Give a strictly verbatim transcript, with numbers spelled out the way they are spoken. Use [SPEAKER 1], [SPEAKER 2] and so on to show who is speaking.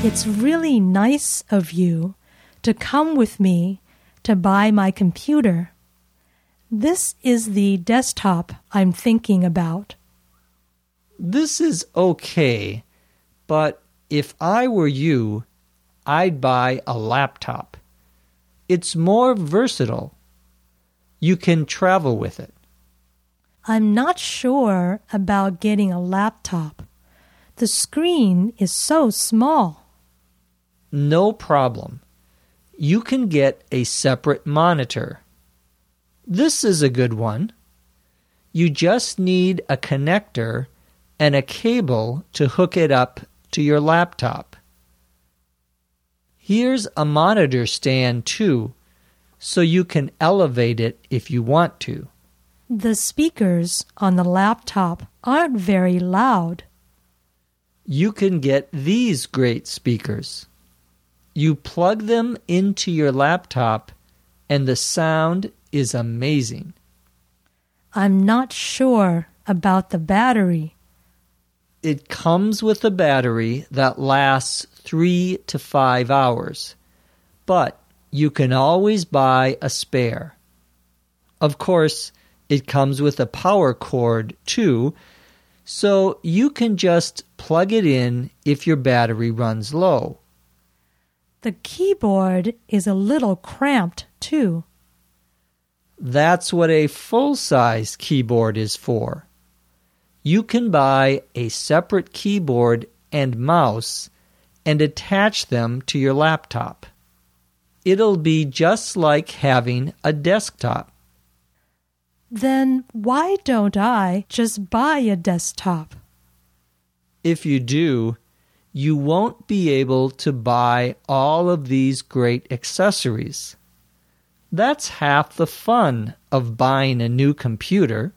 [SPEAKER 1] It's really nice of you to come with me to buy my computer. This is the desktop I'm thinking about.
[SPEAKER 2] This is okay, but if I were you, I'd buy a laptop. It's more versatile. You can travel with it.
[SPEAKER 1] I'm not sure about getting a laptop. The screen is so small.
[SPEAKER 2] No problem. You can get a separate monitor. This is a good one. You just need a connector and a cable to hook it up to your laptop. Here's a monitor stand too, so you can elevate it if you want to.
[SPEAKER 1] The speakers on the laptop aren't very loud.
[SPEAKER 2] You can get these great speakers. You plug them into your laptop and the sound is amazing.
[SPEAKER 1] I'm not sure about the battery.
[SPEAKER 2] It comes with a battery that lasts three to five hours, but you can always buy a spare. Of course, it comes with a power cord too, so you can just plug it in if your battery runs low.
[SPEAKER 1] The keyboard is a little cramped too.
[SPEAKER 2] That's what a full-size keyboard is for. You can buy a separate keyboard and mouse and attach them to your laptop. It'll be just like having a desktop.
[SPEAKER 1] Then why don't I just buy a desktop?
[SPEAKER 2] If you do, you won't be able to buy all of these great accessories. That's half the fun of buying a new computer.